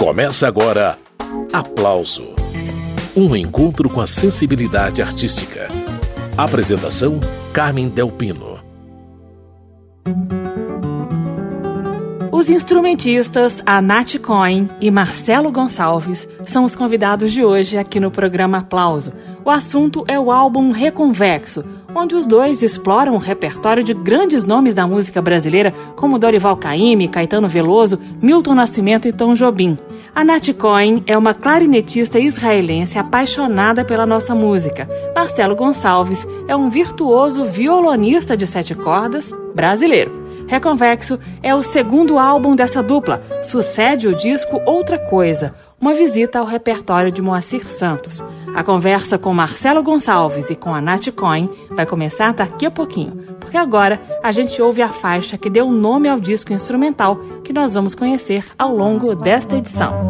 Começa agora Aplauso, um encontro com a sensibilidade artística. Apresentação Carmen Del Pino. Os instrumentistas Nath Cohen e Marcelo Gonçalves são os convidados de hoje aqui no programa Aplauso. O assunto é o álbum Reconvexo, onde os dois exploram o repertório de grandes nomes da música brasileira, como Dorival Caymmi, Caetano Veloso, Milton Nascimento e Tom Jobim. A Nath Cohen é uma clarinetista israelense apaixonada pela nossa música. Marcelo Gonçalves é um virtuoso violonista de 7 cordas brasileiro. Reconvexo é o segundo álbum dessa dupla, sucede o disco Outra Coisa, uma visita ao repertório de Moacir Santos. A conversa com Marcelo Gonçalves e com a Nath Cohen vai começar daqui a pouquinho, porque agora a gente ouve a faixa que deu nome ao disco instrumental que nós vamos conhecer ao longo desta edição.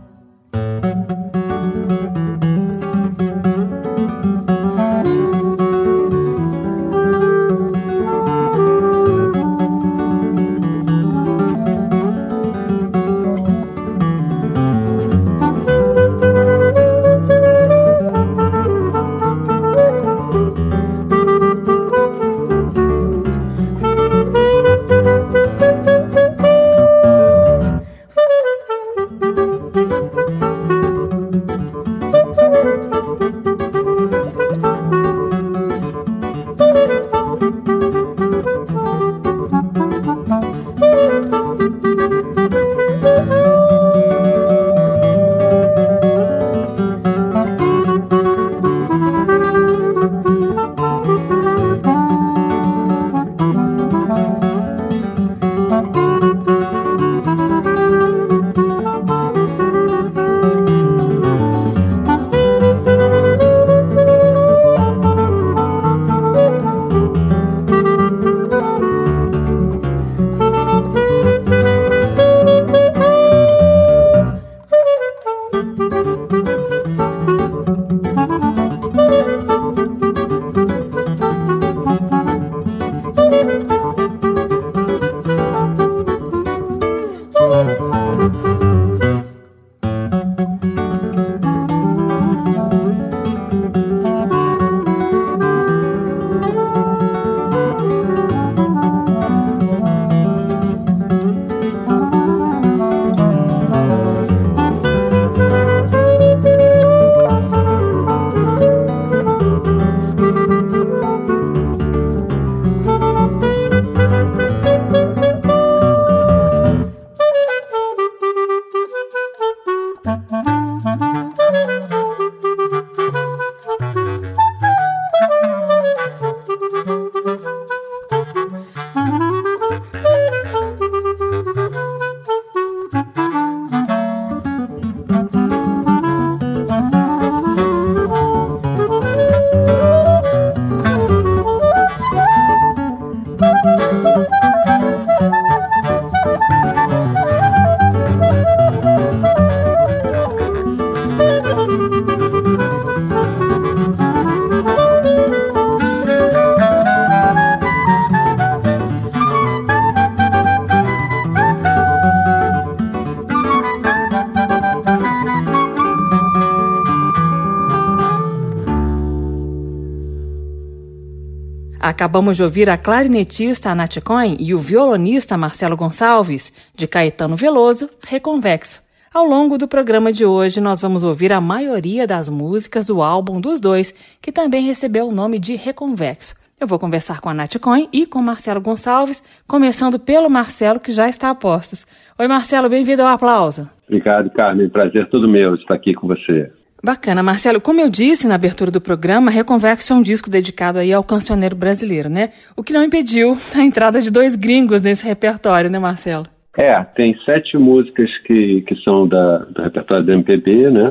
Acabamos de ouvir a clarinetista Nath Cohen e o violonista Marcelo Gonçalves, de Caetano Veloso, Reconvexo. Ao longo do programa de hoje, nós vamos ouvir a maioria das músicas do álbum dos dois, que também recebeu o nome de Reconvexo. Eu vou conversar com a Nath Cohen e com Marcelo Gonçalves, começando pelo Marcelo, que já está a postos. Oi, Marcelo, bem-vindo ao Aplauso. Obrigado, Carmen. Prazer todo meu estar aqui com você. Bacana, Marcelo. Como eu disse na abertura do programa, Reconvexo é um disco dedicado aí ao cancioneiro brasileiro, né? O que não impediu a entrada de 2 gringos nesse repertório, né, Marcelo? Tem 7 músicas que são do repertório do MPB, né?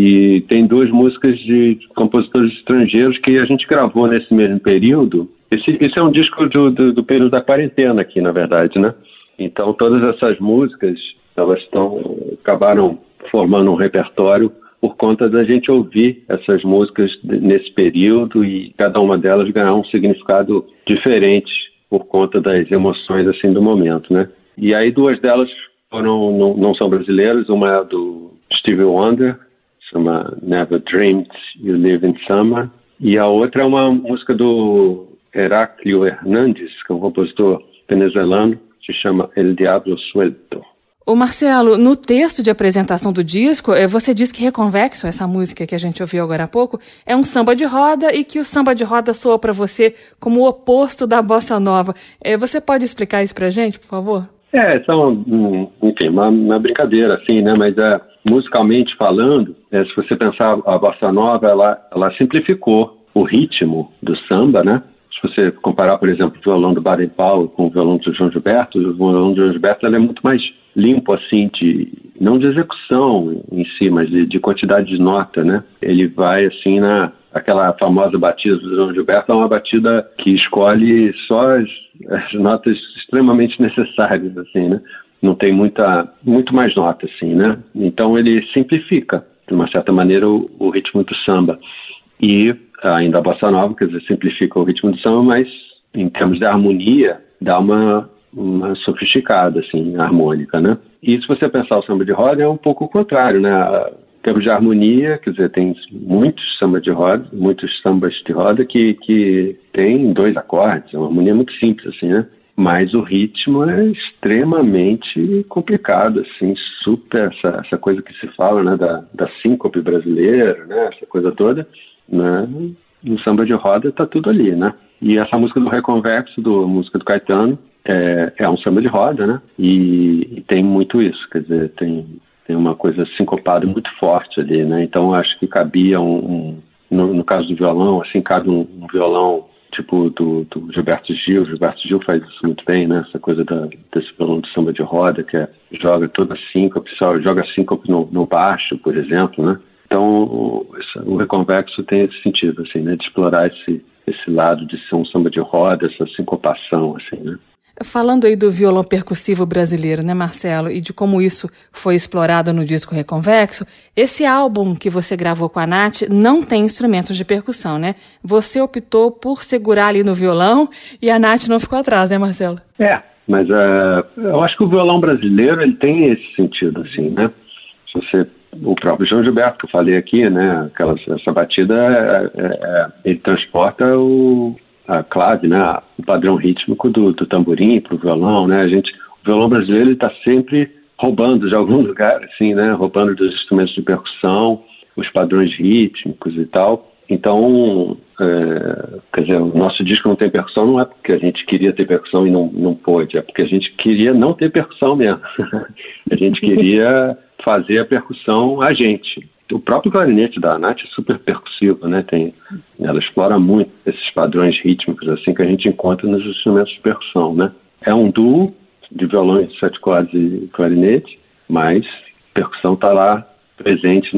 E tem 2 músicas de compositores estrangeiros que a gente gravou nesse mesmo período. Esse é um disco do período da quarentena aqui, na verdade, né? Então, todas essas músicas, elas acabaram formando um repertório por conta da gente ouvir essas músicas nesse período e cada uma delas ganhar um significado diferente por conta das emoções assim do momento, né? E aí 2 delas não são brasileiros. Uma é do Stevie Wonder, chama Never Dreamed You Live in Summer, e a outra é uma música do Heraclio Hernandes, que é um compositor venezuelano, que se chama El Diablo Suelto. Ô Marcelo, no texto de apresentação do disco, você diz que Reconvexo, essa música que a gente ouviu agora há pouco, é um samba de roda e que o samba de roda soa para você como o oposto da bossa nova. Você pode explicar isso pra gente, por favor? Enfim, uma brincadeira, assim, né? Mas musicalmente falando, se você pensar a bossa nova, ela simplificou o ritmo do samba, né? Se você comparar, por exemplo, o violão do Baden-Powell com o violão do João Gilberto, o violão do João Gilberto é muito mais limpo, assim, não de execução em si, mas de quantidade de nota, né? Ele vai, assim, aquela famosa batida do João Gilberto é uma batida que escolhe só as notas extremamente necessárias, assim, né? Não tem muito mais nota, assim, né? Então ele simplifica, de uma certa maneira, o ritmo do samba. E ainda a bossa nova, quer dizer, simplifica o ritmo do samba, mas em termos de harmonia, dá uma sofisticada, assim, harmônica, né? E se você pensar o samba de roda, é um pouco o contrário, né? Em termos de harmonia, quer dizer, tem muitos sambas de roda que tem 2 acordes, é uma harmonia muito simples, assim, né? Mas o ritmo é extremamente complicado, assim, super, essa coisa que se fala, né, da síncope brasileira, né, essa coisa toda, né? No samba de roda tá tudo ali, né? E essa música do Reconvexo, música do Caetano, é um samba de roda, né? E tem muito isso, quer dizer, tem uma coisa sincopada muito forte ali, né? Então acho que cabia no caso do violão, assim, cabe um violão tipo do Gilberto Gil. Gilberto Gil faz isso muito bem, né? Essa coisa desse violão de samba de roda, que joga toda a síncope, só joga a síncope no baixo, por exemplo, né? Então o Reconvexo tem esse sentido, assim, né? De explorar esse lado de ser um samba de roda, essa sincopação, assim, né? Falando aí do violão percussivo brasileiro, né, Marcelo, e de como isso foi explorado no disco Reconvexo, esse álbum que você gravou com a Nath não tem instrumentos de percussão, né? Você optou por segurar ali no violão e a Nath não ficou atrás, né, Marcelo? Mas eu acho que o violão brasileiro, ele tem esse sentido, assim, né? O próprio João Gilberto, que eu falei aqui, né? Essa batida, ele transporta a clave, né, o padrão rítmico do tamborim para o violão, né? O violão brasileiro está sempre roubando de algum lugar, assim, né? Roubando dos instrumentos de percussão, os padrões rítmicos e tal. Então, quer dizer, o nosso disco não tem percussão não é porque a gente queria ter percussão e não pôde, é porque a gente queria não ter percussão mesmo. A gente queria fazer a percussão a gente. O próprio clarinete da Nath é super percussivo, né? Ela explora muito esses padrões rítmicos assim que a gente encontra nos instrumentos de percussão, né? É um duo de violão de 7 cordas e clarinete, mas a percussão está lá presente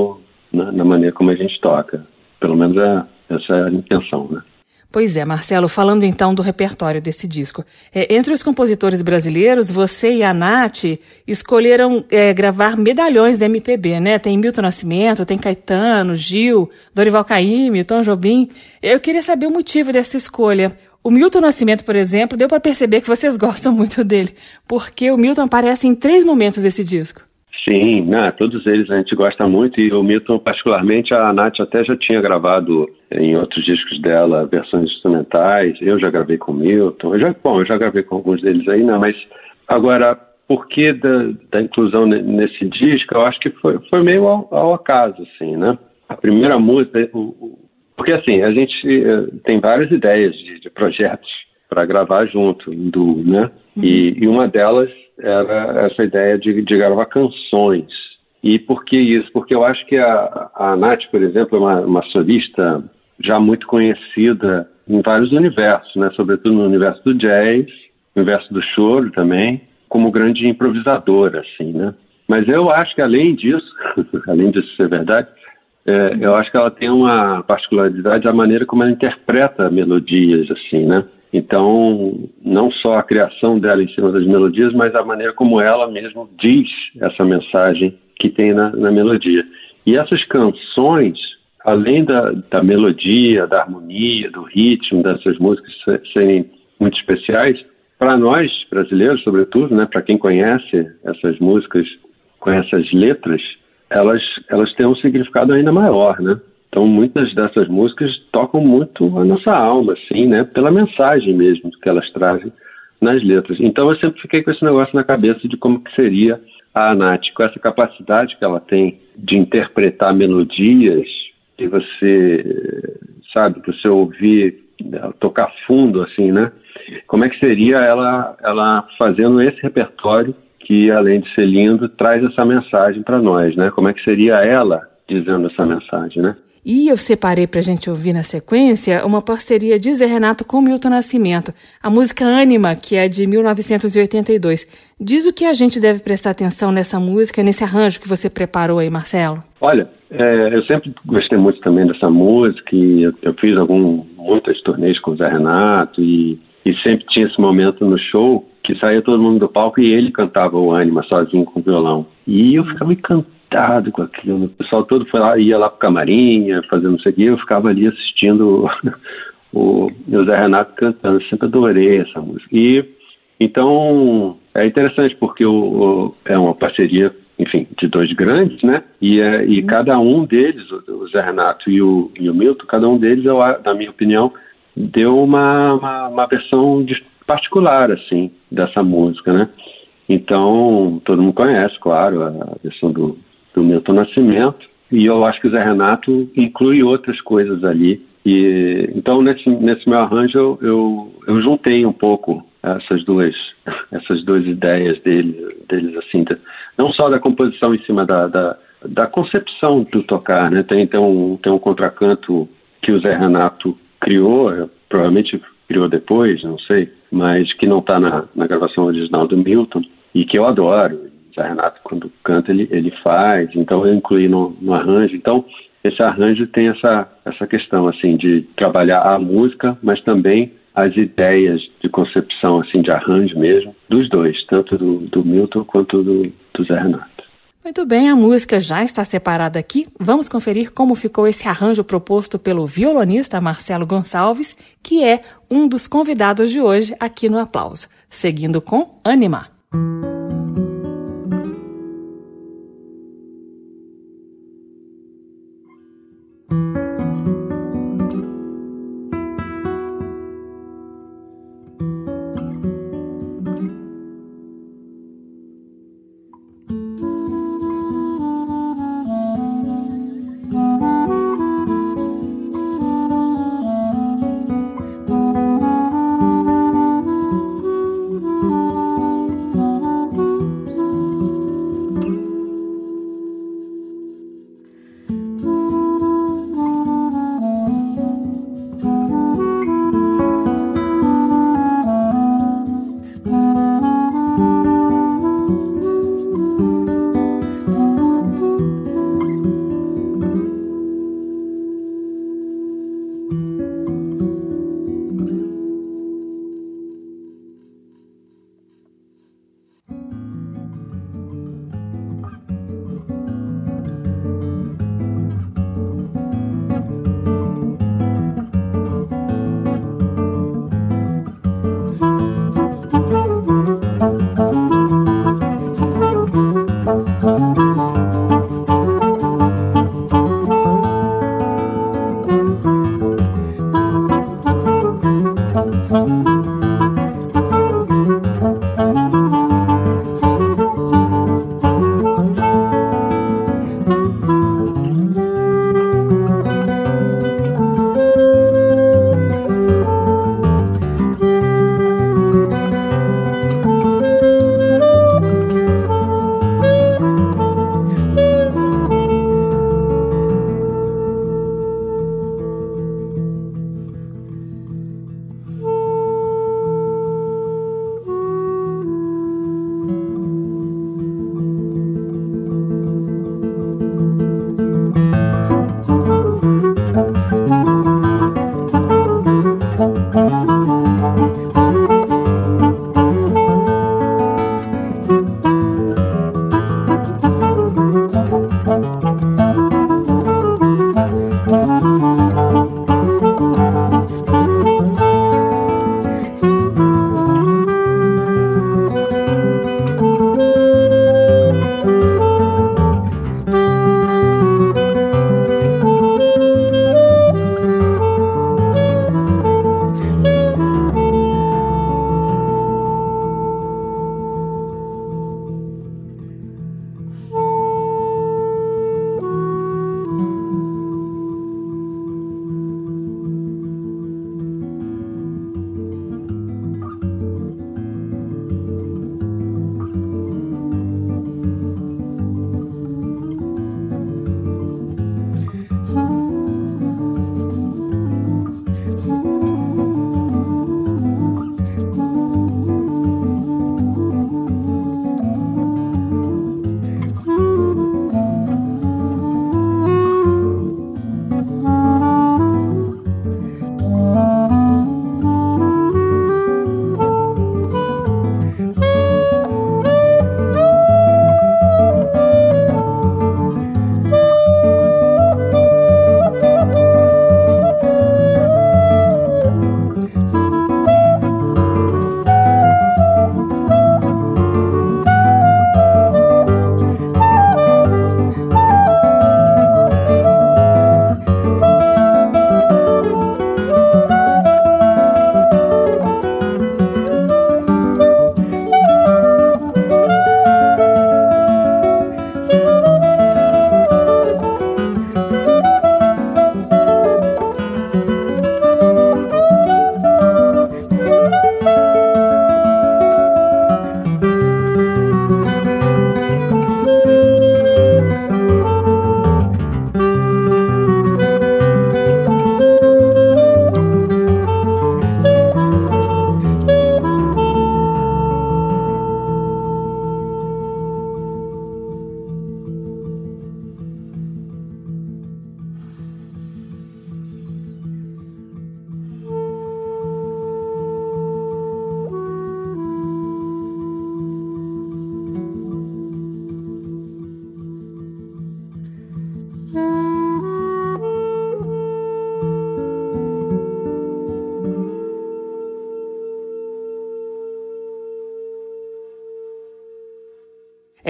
na maneira como a gente toca. Pelo menos essa é a intenção, né? Pois é, Marcelo, falando então do repertório desse disco. Entre os compositores brasileiros, você e a Nath escolheram gravar medalhões da MPB, né? Tem Milton Nascimento, tem Caetano, Gil, Dorival Caymmi, Tom Jobim. Eu queria saber o motivo dessa escolha. O Milton Nascimento, por exemplo, deu para perceber que vocês gostam muito dele, porque o Milton aparece em 3 momentos desse disco. Sim, né, todos eles a gente gosta muito, e o Milton particularmente, a Nath até já tinha gravado em outros discos dela versões instrumentais. Eu já gravei com o Milton, eu já gravei com alguns deles aí, né, mas agora, por que da inclusão nesse disco? Eu acho que foi meio ao acaso, assim, né? A primeira música, porque assim, a gente tem várias ideias de projetos para gravar junto, né? E uma delas era essa ideia de gravar canções. E por que isso? Porque eu acho que a Nath, por exemplo, é uma solista já muito conhecida em vários universos, né? Sobretudo no universo do jazz, no universo do choro também, como grande improvisadora, assim, né? Mas eu acho que além disso ser verdade, eu acho que ela tem uma particularidade da maneira como ela interpreta melodias, assim, né? Então, não só a criação dela em cima das melodias, mas a maneira como ela mesma diz essa mensagem que tem na melodia. E essas canções, além da melodia, da harmonia, do ritmo dessas músicas serem muito especiais, para nós, brasileiros, sobretudo, né, para quem conhece essas músicas, conhece as letras, elas têm um significado ainda maior, né? Então, muitas dessas músicas tocam muito a nossa alma, assim, né? Pela mensagem mesmo que elas trazem nas letras. Então, eu sempre fiquei com esse negócio na cabeça de como que seria a Nath, com essa capacidade que ela tem de interpretar melodias que você, sabe, que você ouvir, tocar fundo, assim, né? Como é que seria ela fazendo esse repertório que, além de ser lindo, traz essa mensagem para nós, né? Como é que seria ela dizendo essa mensagem, né? E eu separei pra gente ouvir na sequência uma parceria de Zé Renato com Milton Nascimento, a música Ânima, que é de 1982. Diz o que a gente deve prestar atenção nessa música, nesse arranjo que você preparou aí, Marcelo. Olha, eu sempre gostei muito também dessa música e eu fiz muitas turnês com o Zé Renato e sempre tinha esse momento no show que saía todo mundo do palco e ele cantava o Ânima sozinho com o violão. E eu ficava encantado com aquilo. O pessoal todo ia lá pro camarim, fazendo não sei o quê, eu ficava ali assistindo o Zé Renato cantando. Eu sempre adorei essa música. E então é interessante porque é uma parceria, enfim, de dois grandes, né? E cada um deles, o Zé Renato e o Milton, cada um deles, na minha opinião, deu uma versão particular, assim, dessa música, né? Então, todo mundo conhece, claro, a versão do Milton Nascimento, e eu acho que o Zé Renato inclui outras coisas ali. E então, nesse meu arranjo, eu juntei um pouco essas duas ideias deles, assim, não só da composição em cima da concepção do tocar, né? Tem um contracanto que o Zé Renato criou, provavelmente criou depois, não sei, mas que não está na gravação original do Milton, e que eu adoro. O Zé Renato, quando canta, ele faz, então eu incluí no arranjo. Então, esse arranjo tem essa questão, assim, de trabalhar a música, mas também as ideias de concepção, assim, de arranjo mesmo, dos dois, tanto do Milton quanto do Zé Renato. Muito bem, a música já está separada aqui. Vamos conferir como ficou esse arranjo proposto pelo violonista Marcelo Gonçalves, que é um dos convidados de hoje aqui no Aplauso. Seguindo com Ânima.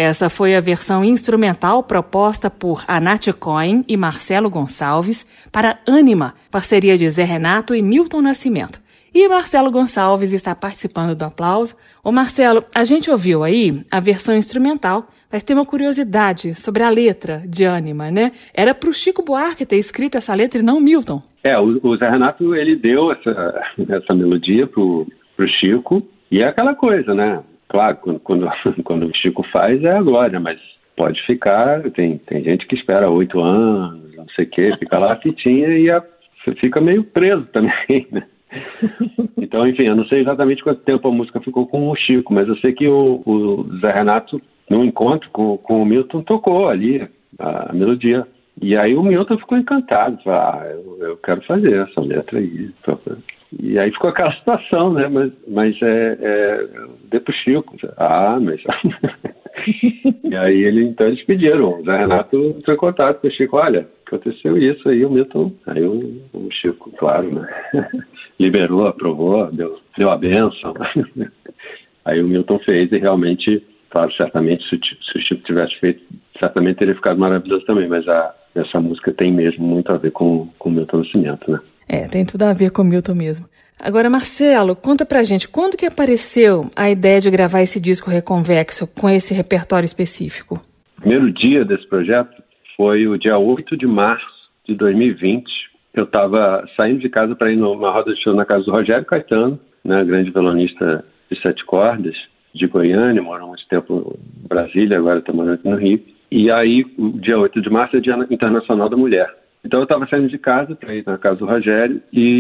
Essa foi a versão instrumental proposta por Nath Cohen e Marcelo Gonçalves para Ânima, parceria de Zé Renato e Milton Nascimento. E Marcelo Gonçalves está participando do aplauso. Ô Marcelo, a gente ouviu aí a versão instrumental, mas tem uma curiosidade sobre a letra de Ânima, né? Era pro Chico Buarque ter escrito essa letra e não Milton. O Zé Renato, ele deu essa melodia pro Chico, e é aquela coisa, né? Claro, quando o Chico faz é a glória, mas pode ficar, tem gente que espera 8 anos, não sei o quê, fica lá a fitinha e você fica meio preso também, né? Então, enfim, eu não sei exatamente quanto tempo a música ficou com o Chico, mas eu sei que o Zé Renato, num encontro com o Milton, tocou ali a melodia. E aí o Milton ficou encantado, falou, eu quero fazer essa letra aí. E aí ficou aquela situação, né? Mas dei pro Chico. Mas... E aí eles pediram. O Zé Renato entrou em contato com o Chico. Olha, aconteceu isso aí, o Milton. Aí o Chico, claro, né? Liberou, aprovou, deu a bênção. Aí o Milton fez e realmente, claro, certamente, se o Chico tivesse feito, certamente teria ficado maravilhoso também. Mas essa música tem mesmo muito a ver com o Milton Nascimento, né? Tem tudo a ver com o Milton mesmo. Agora, Marcelo, conta pra gente, quando que apareceu a ideia de gravar esse disco Reconvexo com esse repertório específico? O primeiro dia desse projeto foi o dia 8 de março de 2020. Eu estava saindo de casa para ir numa roda de show na casa do Rogério Caetano, né, grande violonista de 7 cordas, de Goiânia, morou muito tempo em Brasília, agora está morando aqui no Rio. E aí, o dia 8 de março é Dia Internacional da Mulher. Então eu estava saindo de casa para ir na casa do Rogério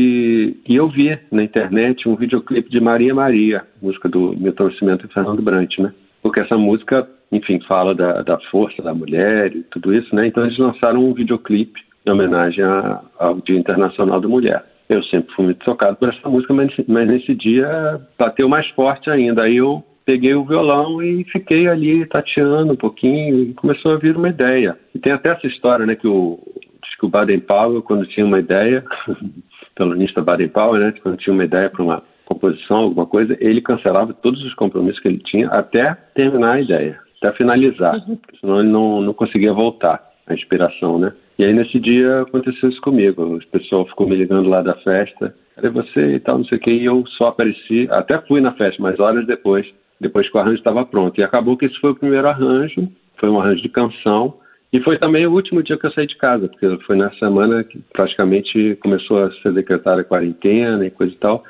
e eu vi na internet um videoclipe de Maria Maria, música do Milton Nascimento e Fernando Brant, né? Porque essa música, enfim, fala da força da mulher e tudo isso, né? Então eles lançaram um videoclipe em homenagem ao Dia Internacional da Mulher. Eu sempre fui muito tocado por essa música, mas nesse dia bateu mais forte ainda. Aí eu peguei o violão e fiquei ali tateando um pouquinho e começou a vir uma ideia. E tem até essa história, né, que o Baden-Powell, quando tinha uma ideia, violonista Baden-Powell, né, quando tinha uma ideia para uma composição, alguma coisa, ele cancelava todos os compromissos que ele tinha até terminar a ideia, até finalizar, senão ele não conseguia voltar à inspiração, né? E aí nesse dia aconteceu isso comigo, o pessoal ficou me ligando lá da festa, era você e tal, não sei o que, e eu só apareci, até fui na festa, mas horas depois que o arranjo estava pronto. E acabou que esse foi o primeiro arranjo, foi um arranjo de canção, e foi também o último dia que eu saí de casa, porque foi na semana que praticamente começou a ser decretada a quarentena e coisa e tal.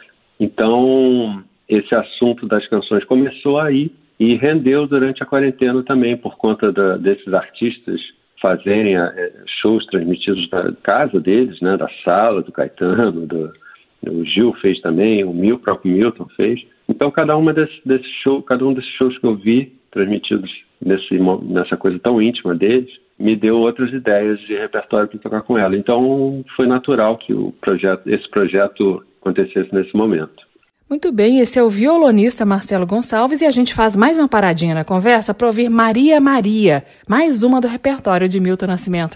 Então, esse assunto das canções começou aí e rendeu durante a quarentena também, por conta desses artistas fazerem shows transmitidos da casa deles, né, da sala do Caetano, o Gil fez também, o próprio Milton fez. Então, cada um desses shows que eu vi transmitidos nessa coisa tão íntima deles, me deu outras ideias de repertório para tocar com ela. Então, foi natural que esse projeto acontecesse nesse momento. Muito bem, esse é o violonista Marcelo Gonçalves e a gente faz mais uma paradinha na conversa para ouvir Maria Maria, mais uma do repertório de Milton Nascimento.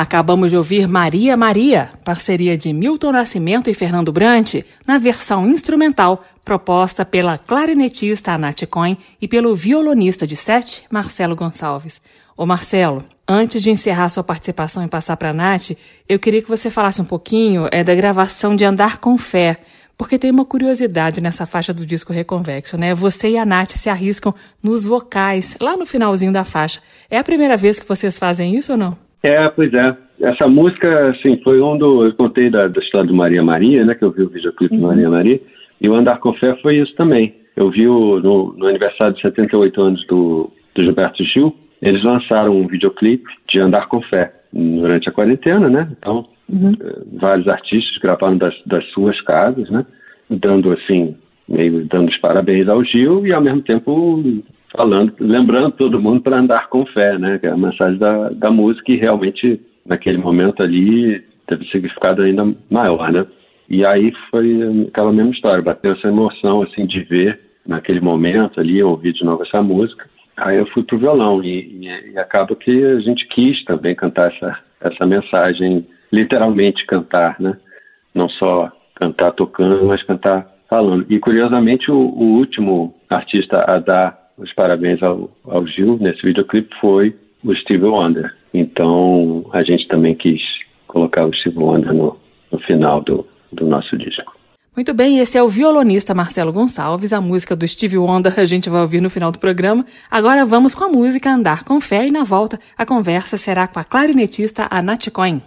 Acabamos de ouvir Maria Maria, parceria de Milton Nascimento e Fernando Brant, na versão instrumental proposta pela clarinetista Nath Cohen e pelo violonista de 7, Marcelo Gonçalves. Ô Marcelo, antes de encerrar sua participação e passar para a Nath, eu queria que você falasse um pouquinho da gravação de Andar com Fé, porque tem uma curiosidade nessa faixa do disco Reconvexo, né? Você e a Nath se arriscam nos vocais, lá no finalzinho da faixa. É a primeira vez que vocês fazem isso ou não? Pois é. Essa música, assim, foi eu contei da história do Maria Maria, né? Que eu vi o videoclipe do Maria Maria. E o Andar com Fé foi isso também. Eu vi no aniversário de 78 anos do Gilberto Gil, eles lançaram um videoclipe de Andar com Fé durante a quarentena, né? Então, vários artistas gravaram das suas casas, né? Dando os parabéns ao Gil e ao mesmo tempo lembrando todo mundo para andar com fé, né? Que é a mensagem da música e realmente naquele momento ali teve um significado ainda maior, né? E aí foi aquela mesma história, bateu essa emoção assim de ver naquele momento ali, ouvir de novo essa música. Aí eu fui pro violão e acaba que a gente quis também cantar essa mensagem, literalmente cantar, né? Não só cantar tocando, mas cantar falando. E curiosamente o último artista a dar os parabéns ao Gil nesse videoclipe foi o Stevie Wonder. Então a gente também quis colocar o Stevie Wonder no final do nosso disco. Muito bem, esse é o violonista Marcelo Gonçalves, a música do Stevie Wonder a gente vai ouvir no final do programa. Agora vamos com a música Andar com Fé e na volta a conversa será com a clarinetista Nath Cohen.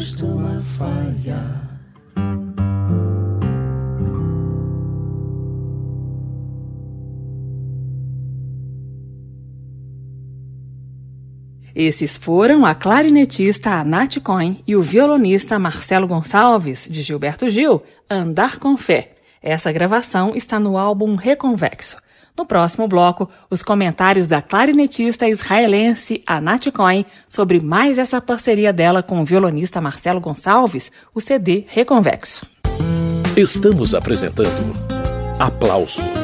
close to my fire. Esses foram a clarinetista Nath Cohen e o violonista Marcelo Gonçalves, de Gilberto Gil, Andar com Fé. Essa gravação está no álbum Reconvexo. No próximo bloco, os comentários da clarinetista israelense Nath Cohen sobre mais essa parceria dela com o violonista Marcelo Gonçalves, o CD Reconvexo. Estamos apresentando Aplauso.